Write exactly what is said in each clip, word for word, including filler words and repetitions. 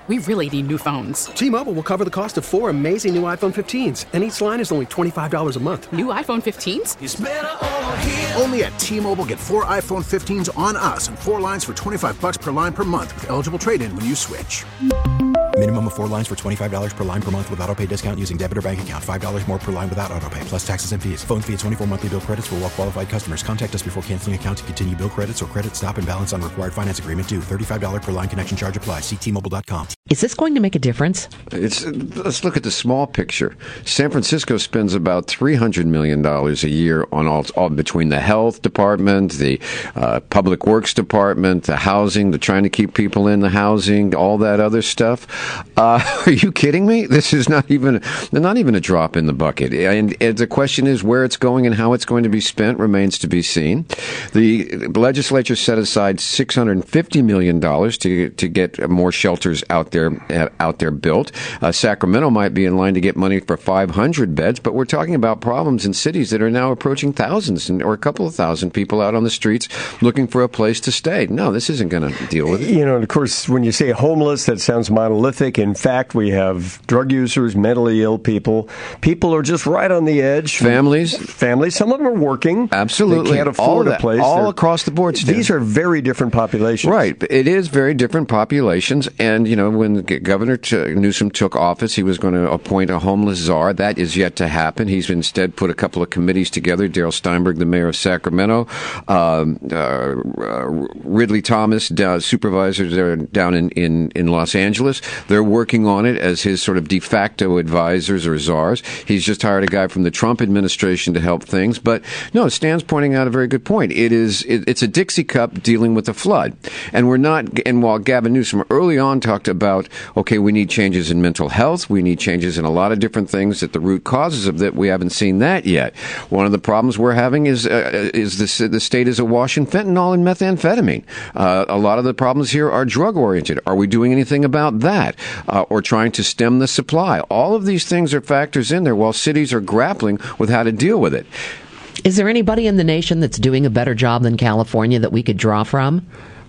We really need new phones. T-Mobile will cover the cost of four amazing new iPhone fifteens, and each line is only twenty-five dollars a month. New iPhone fifteens? It's better over here. Only at T-Mobile, get four iPhone fifteens on us and four lines for twenty-five dollars per line per month with eligible trade-in when you switch. Minimum of four lines for twenty-five dollars per line per month with autopay discount using debit or bank account. five dollars more per line without autopay, plus taxes and fees. Phone fee at twenty-four monthly bill credits for well-qualified customers. Contact us before canceling account to continue bill credits or credit stop and balance on required finance agreement due. thirty-five dollars per line connection charge applies. See T Mobile dot com. Is this going to make a difference? It's, let's look at the small picture. San Francisco spends about three hundred million dollars a year on all, all between the health department, the uh, public works department, the housing, the trying to keep people in the housing, all that other stuff. Uh, are you kidding me? This is not even not even a drop in the bucket. And, and the question is where it's going and how it's going to be spent remains to be seen. The legislature set aside six hundred fifty million dollars to to get more shelters out there out there built. Uh, Sacramento might be in line to get money for five hundred beds, but we're talking about problems in cities that are now approaching thousands and, or a couple of thousand people out on the streets looking for a place to stay. No, this isn't going to deal with it. You know, and of course, when you say homeless, that sounds monolithic. In fact, we have drug users, mentally ill people. People are just right on the edge. Families. Families. Some of them are working. Absolutely. They can't afford all a place. All They're, across the board, Stan. These are very different populations. Right. It is very different populations. And, you know, when Governor Newsom took office, he was going to appoint a homeless czar. That is yet to happen. He's instead put a couple of committees together. Darrell Steinberg, the mayor of Sacramento, um, uh, Ridley Thomas, uh, supervisor there down in, in, in Los Angeles. They're working on it as his sort of de facto advisors or czars. He's just hired a guy from the Trump administration to help things. But no, Stan's pointing out a very good point. It is it, it's a Dixie cup dealing with a flood, and we're not. And while Gavin Newsom early on talked about, okay, we need changes in mental health, we need changes in a lot of different things at the root causes of that. We haven't seen that yet. One of the problems we're having is uh, is this, the state is awash in fentanyl and methamphetamine. Uh, a lot of the problems here are drug oriented. Are we doing anything about that, uh, or trying to stem the supply? All of these things are factors in there while cities are grappling with how to deal with it. Is there anybody in the nation that's doing a better job than California that we could draw from?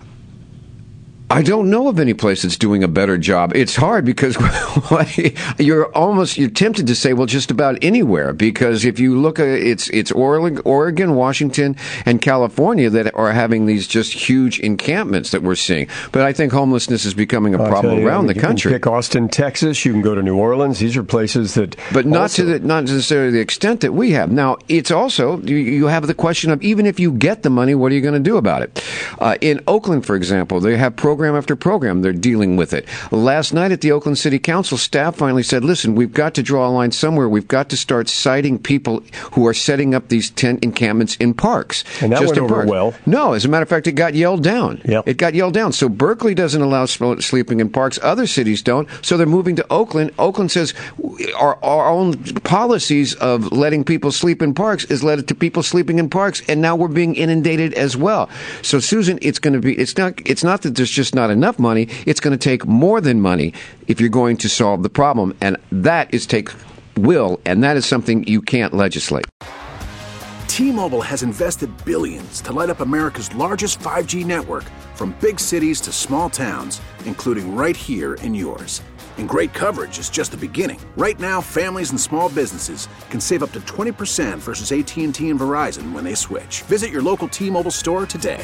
I don't know of any place that's doing a better job. It's hard because you're almost you're tempted to say, well, just about anywhere. Because if you look at it's it's Oregon, Washington, and California that are having these just huge encampments that we're seeing. But I think homelessness is becoming a problem you, around you the country. You can pick Austin, Texas. You can go to New Orleans. These are places that, but not also, to the not necessarily the extent that we have. Now, it's also you, you have the question of even if you get the money, what are you going to do about it? Uh, in Oakland, for example, they have programs. Program after program, they're dealing with it. Last night at the Oakland City Council, staff finally said, listen, we've got to draw a line somewhere. We've got to start citing people who are setting up these tent encampments in parks. And that just went over parks. well. No, as a matter of fact, it got yelled down. Yep. It got yelled down. So Berkeley doesn't allow sleeping in parks. Other cities don't. So they're moving to Oakland. Oakland says our, our own policies of letting people sleep in parks has led to people sleeping in parks, and now we're being inundated as well. So, Susan, it's going to be, it's not, it's not that there's just not enough money. It's going to take more than money if you're going to solve the problem. And that is take will, and that is something you can't legislate. T-Mobile has invested billions to light up America's largest five G network, from big cities to small towns, including right here in yours. And great coverage is just the beginning. Right now, families and small businesses can save up to twenty percent versus A T and T and Verizon when they switch. Visit your local T-Mobile store today.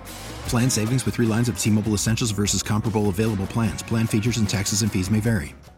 Plan savings with three lines of T-Mobile Essentials versus comparable available plans. Plan features and taxes and fees may vary.